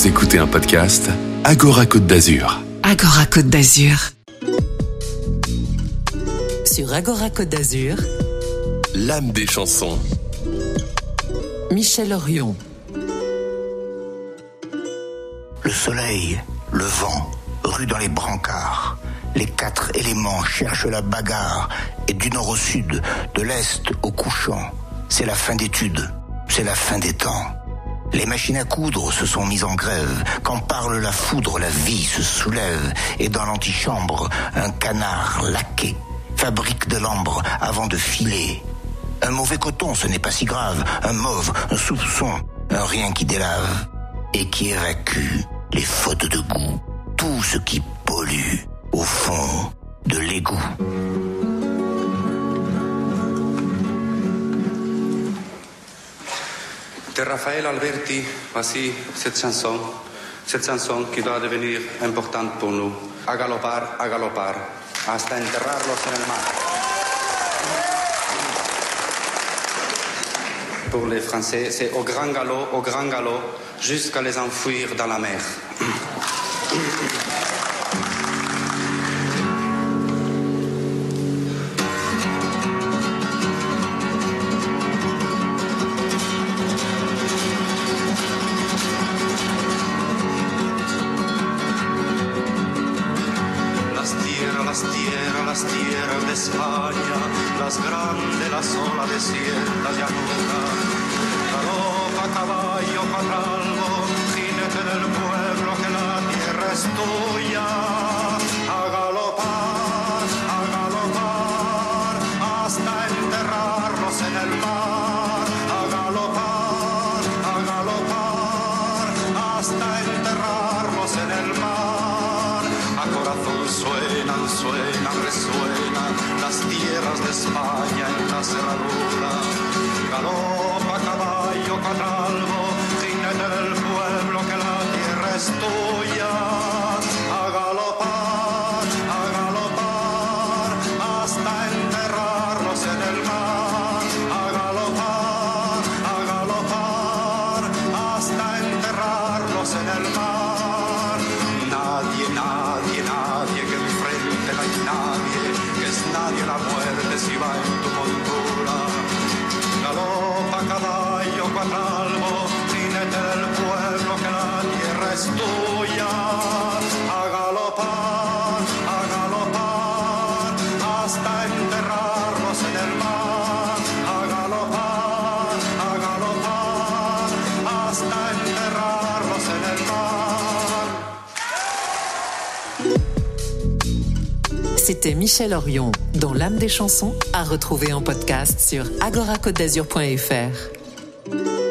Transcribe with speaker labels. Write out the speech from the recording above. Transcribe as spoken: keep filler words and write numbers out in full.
Speaker 1: Vous écoutez un podcast Agora Côte d'Azur.
Speaker 2: Agora Côte d'Azur. Sur Agora Côte d'Azur,
Speaker 1: L'âme des chansons.
Speaker 2: Michel Orion.
Speaker 3: Le soleil, le vent, rue dans les brancards. Les quatre éléments cherchent la bagarre. Et du nord au sud, de l'est au couchant, c'est la fin d'études, c'est la fin des temps. Les machines à coudre se sont mises en grève. Quand parle la foudre, la vie se soulève. Et dans l'antichambre, un canard laqué fabrique de l'ambre avant de filer. Un mauvais coton, ce n'est pas si grave. Un mauve, un soupçon, un rien qui délave et qui évacue les fautes de goût. Tout ce qui pollue au fond de l'égout.
Speaker 4: De Raphaël Alberti, voici cette chanson, cette chanson qui doit devenir importante pour nous. A galopar, a galopar, hasta enterrarlos en el mar. Pour les Français, c'est au grand galop, au grand galop, jusqu'à les enfouir dans la mer.
Speaker 5: Las tierras, las tierras de España, las grandes, las olas desiertas, llanura. Galopa, caballo, patralbo, jinete del pueblo, que la tierra es tuya. A galopar, a galopar, hasta enterrarlos en el mar. A galopar, a galopar, hasta enterrarlos en el mar. A corazón suenan, suenan, resuenan las tierras de España en la cerradura. Galopa, caballo, catralbo, jinete del pueblo, que la tierra es tuya. A galopar, a galopar, hasta enterrarlos en el mar. A galopar, a galopar, hasta enterrarlos en el mar. Nadie, nadie, nadie que enfrente, no hay nadie, que es nadie la muerte si va en tu montura. Galopa, caballo, cuatralbo, jinete del pueblo, que la tierra es tuya. A galopar, a galopar, hasta enterrarlos en el mar. A galopar, a galopar, hasta enterrarlos en el mar.
Speaker 2: C'était Michel Orion dans L'âme des chansons, à retrouver en podcast sur agora côte d'azur point f r.